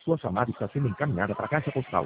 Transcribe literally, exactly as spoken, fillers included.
Sua chamada está sendo encaminhada para a caixa postal.